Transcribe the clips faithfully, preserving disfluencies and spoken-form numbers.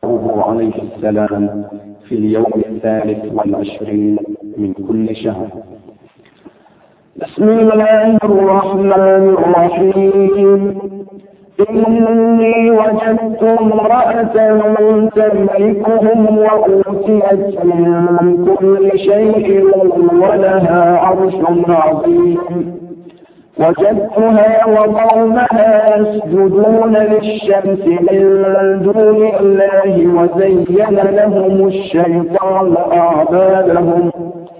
إفطاره عليه السلام في اليوم الثالث والعشرين من كل شهر. بسم الله الرحمن الرحيم. إني وجدت امرأة تملكهم وأوتيت من كل شيء ولها عرش عظيم. وجدتها وقومها يسجدون للشمس من دون الله وزين لهم الشيطان أعمالهم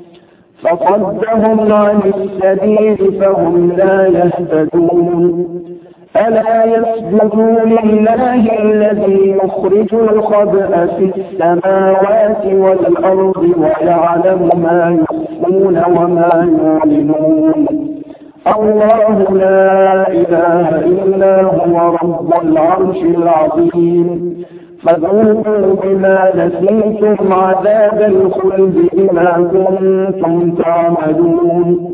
فصدهم عن السبيل فهم لا يهتدون. ألا يسجدوا لله الذي يخرج الخبأ في السماوات والأرض ويعلم ما يخفون وما يعلنون. الله لا إله إلا هو رب العرش العظيم. فذوقوا بما نسيتم عذاب الخلد بما كنتم تعملون.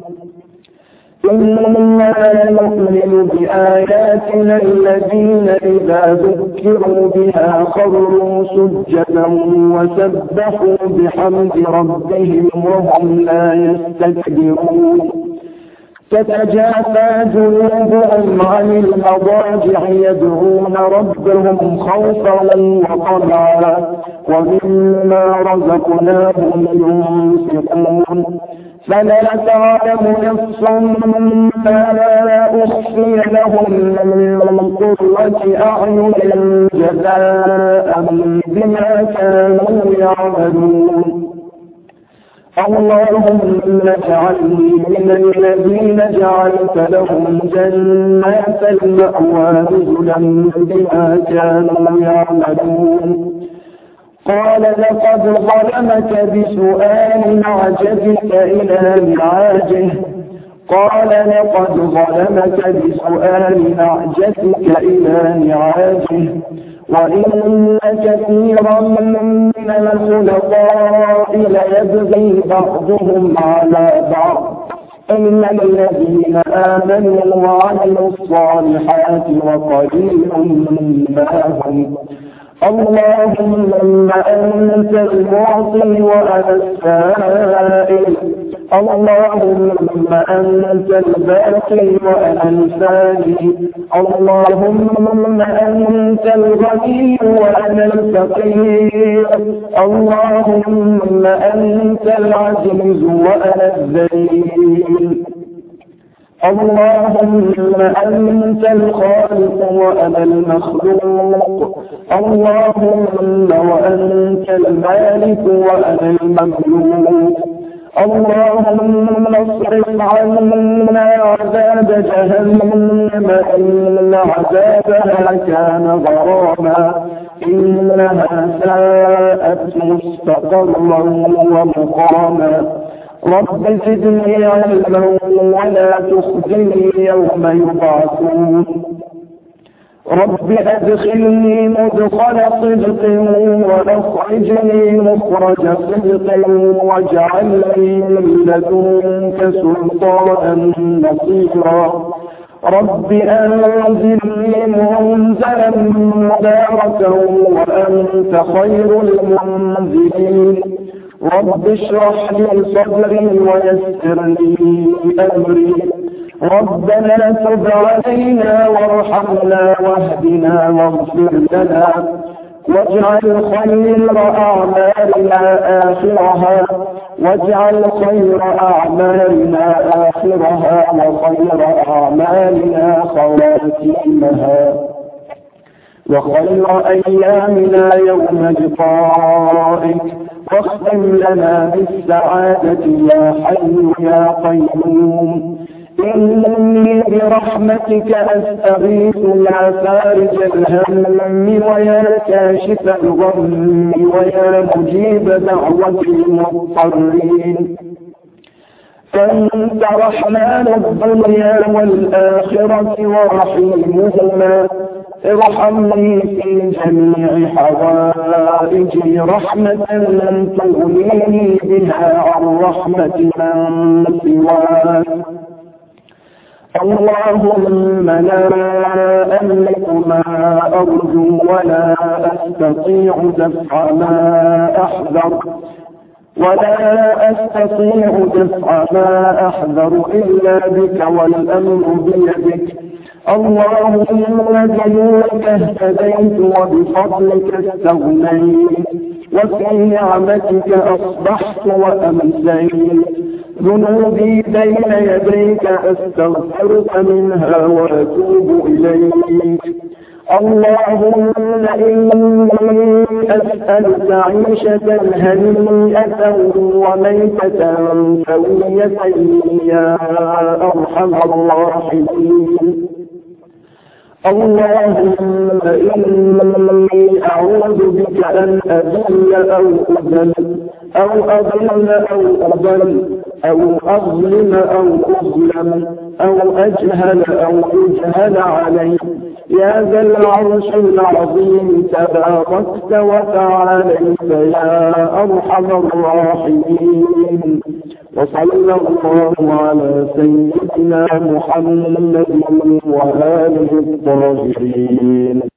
إنما نؤمن بآياتنا الذين إذا ذكروا بها خروا سجدا وسبحوا بحمد ربهم وهم لا يستكبرون. تتجافى جنوبهم عن المضاجع يدعون ربهم خوفا وطمعا ومما رزقناهم ينفقون. فلا تعلم نفس ما أخفي لهم من قرة أعين جزاء بما كانوا يعملون. اللهم اجعلني من الذين جعلت لهم جنات المأوى نزلا بما كانوا يعملون. قال لقد ظلمك بسؤال نعجتك إلى نعاجه قال لقد ظلمك بسؤال نعجتك إلى نعاجه وإن كثيرا من الخلطاء ليبغي بعضهم على بعض إن الذين آمنوا وعملوا الصالحات وقليل ما هم. اللهم أنت المعطي وأنا السائل. اللهم أنت الباقي وأنا الفاني. اللهم أنت الغني وأنا الفقير. اللهم أنت العزيز وأنا الذليل. اللهم أنت الخالق وأنا المخلوق. اللهم وأنت المالك وأنا المملوك. اللهم اصرف عنا عذاب جهنم إن عذابها كان غراما إنها ساءت مستقرا ومقاما. رب زدني علما ولا تخزني يوم يبعثون. رب أدخلني مدخل صدق وأخرجني مخرج صدق واجعل لي من لدنك سلطانا نصيرا. رب أنزلني منزلا مباركا وأنت خير المنزلين. رب اشرح لي صدري ويسر لي أمري. ربنا تب علينا وارحمنا واهدنا واغفر لنا واجعل خير أعمالنا آخرها واجعل خير أعمالنا آخرها وخير أعمالنا خواتيمها وخير أيامنا يوم لقائك واختم لنا بالسعادة يا حي يا قيوم. إني برحمتك أستغيث يا فارج الهم ويا كاشف الغم ويا مجيب دعوة المضطرين. أنت رحمن الدنيا والآخرة ورحيمهما. ارحمني في جميع حوائجي رحمة لن تغنيني بها عن رحمة من سواك. اللهم لا أملك ما أرجو ولا أستطيع دفع ما أحذر ولا أستطيع دفع ما أحذر إلا بك والأمر بيدك. اللهم بنورك اهتديت وبفضلك استغنيت وفي نعمتك أصبحت وأمسيت. ذنوبي بين يديك أستغفرك منها وأتوب إليك. اللهم إني أسألك عيشة هنيئة وميتة سوية يا أرحم الراحمين. اللهم إني أعوذ بك أن أذل أو أذل أو أضل أو أضل أو أظلم أو أظلم أو أجهل أو أجهل علي يا ذا العرش العظيم تباركت وتعاليت يا أرحم الراحمين. وصلى الله على سيدنا محمد وآله الطاهرين.